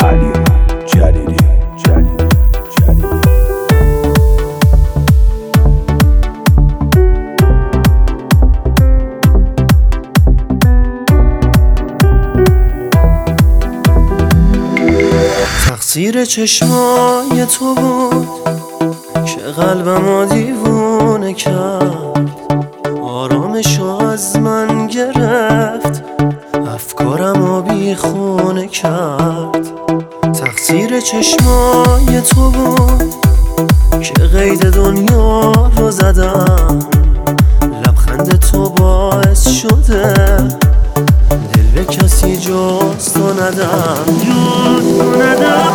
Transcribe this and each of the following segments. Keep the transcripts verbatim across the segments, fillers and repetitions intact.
علی جلیلی جلیلی جلیلی تقصیر چشمای تو بود که قلبمو دیوونه کرد، آرامشو از من گرفت، افکارمو بیخونه کرد. تقصیر چشمای تو بود که قید دنیا رو زدم، لبخند تو باعث شده دل به کسی جز تو ندم جز تو ندم.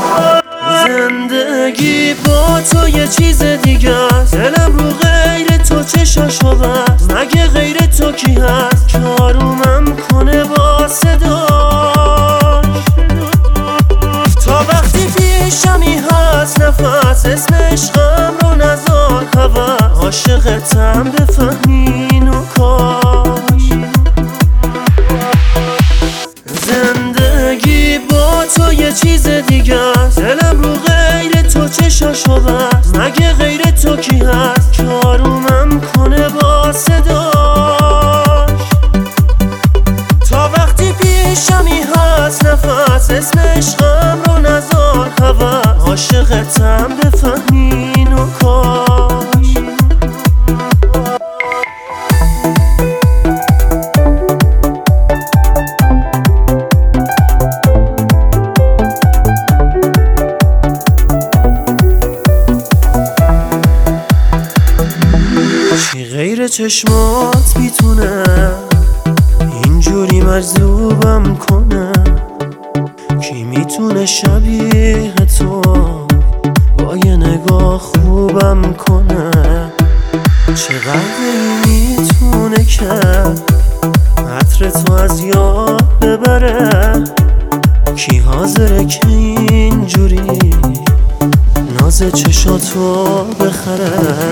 زندگی با تو یه چیز دیگه است، دلم رو غیر تو چشاشو بست. مگه غیر تو کی هست که آرومم کنه با صداش؟ تا وقتی پیشمی هست نفس، اسم عشقم رو نذار هوس. عاشقتم بفهمی اینو کاش. زندگی با تو یه چیز دیگه است، دلم رو غیر تو چشاشو بست. مگه غیر تو کی هست که آرومم کنه با صداش؟ تا وقتی پیشمی هست نفس، اسم عشقم رو نذار هوس. عاشقتم بفهمی اینو کاش. چی غیر چشمات میتونه اینجوری مجذوبم کنه؟ کی میتونه شبیه تو با یه نگاه خوبم کنه؟ چقدر میتونه که عطر تو از یاد ببره؟ کی حاضره که اینجوری ناز چشاتو بخره؟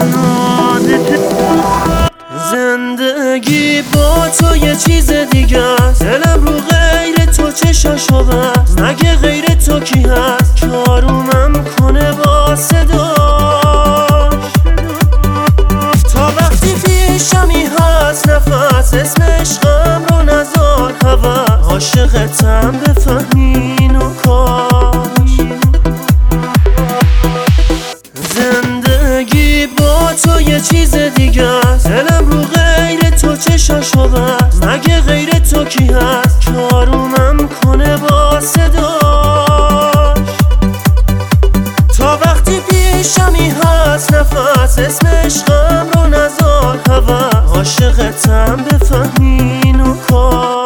زندگی با تو یه چیز دیگه است، دلم رو غیر تو چشاشو بست. مگه غیر تو کی هست که آرومم کنه با صداش؟ تا وقتی پیشمی هست نفس، اسم عشقم رو نذار هوس. عاشقتم بفهمی اینو کاش. زندگی با تو یه چیز دیگه است، دلم رو غیر تو چشاشو بست. مگه غیر تو کی هست که آرومم کنه با صداش؟ تا وقتی پیشمی هست نفس، اسم عشقم رو نذار هوس. عاشقتم بفهمی اینو کاش.